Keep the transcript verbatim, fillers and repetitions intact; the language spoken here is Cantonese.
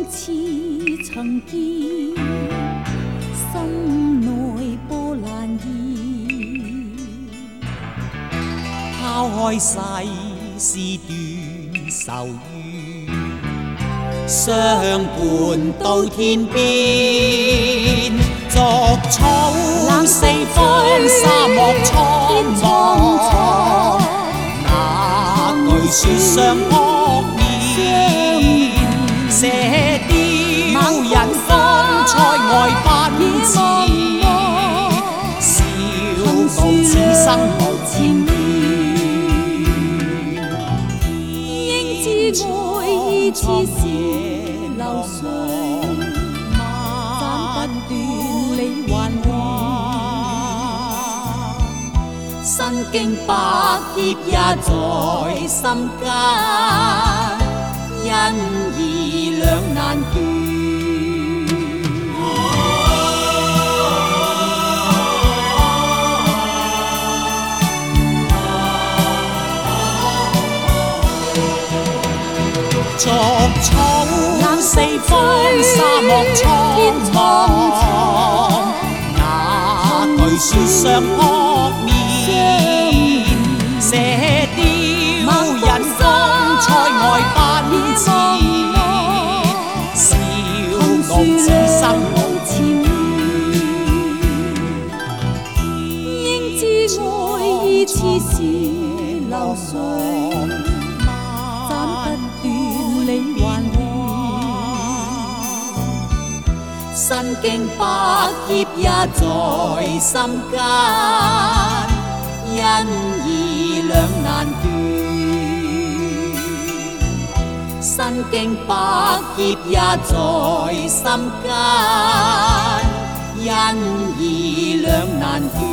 似曾見，心內波瀾現。拋開世事斷愁怨，相伴到天邊。逐草四方，沙漠蒼茫，那句說相撲面。射雕人風塞外奔馳，笑傲此生無纏綿。應知愛意似是流水，斬不斷理還亂。身經百劫也在心間，因義兩難斷。逐草四方，沙漠蒼茫，那句說相撲面。射雕人風塞外奔馳，笑傲此生無纏綿。應知愛意似是流水，斬不斷理還亂。身經百劫也在心間，因義兩難斷。身經百劫也在心間，因義兩難斷。